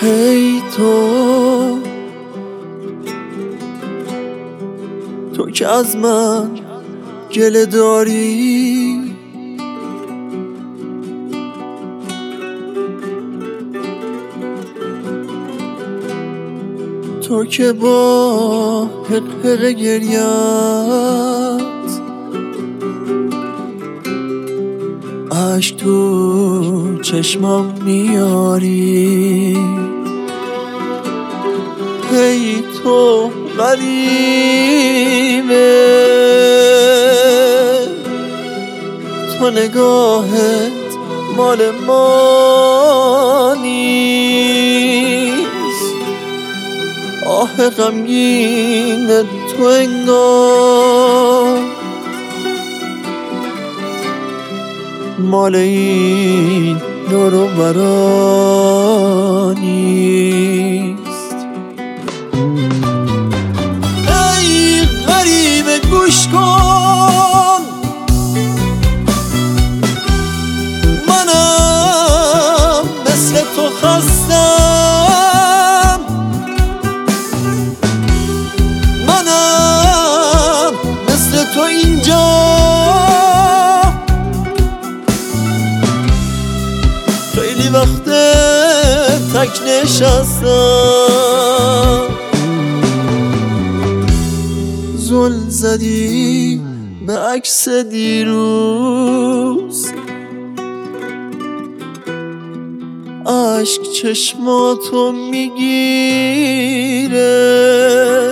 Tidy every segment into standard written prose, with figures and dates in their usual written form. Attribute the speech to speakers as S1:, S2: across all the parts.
S1: هی تو که از من گله داری، تو که با حق گریت عشق تو چشمام میاری. هی تو غریبه، تو نگاهت مال ما نیست. آه غمگین تو انگار مال این دور و برا نیست. ای غریبه گوش کن، منم مثل تو خستم، منم مثل تو اینجا خیلی وقته تک نشستم. زل زدی به عکس دیروز، عشق چشماتو میگیره،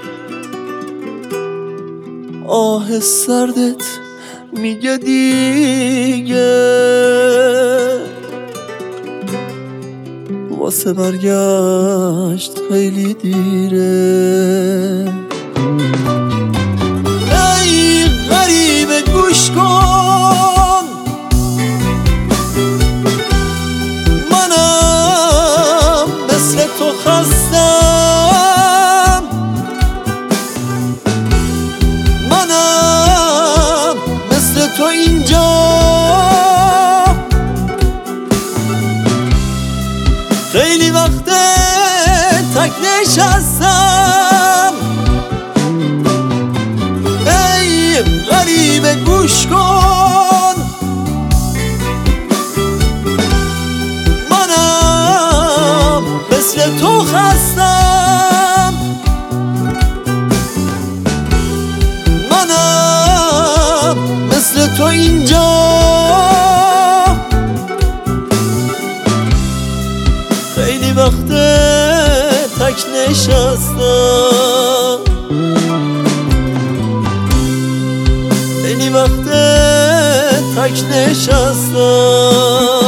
S1: آه سردت میگه دیگه واسه برگشت خیلی دیره. ای غریبه گوش کن، منم مثل تو خستم، منم مثل تو اینجا خیلی وقته تک نشستم. ای غریبه گوش کن، منم مثل تو خستم، منم مثل تو اینجا خیلی وقته تک نشستم، خیلی وقته تک نشستم.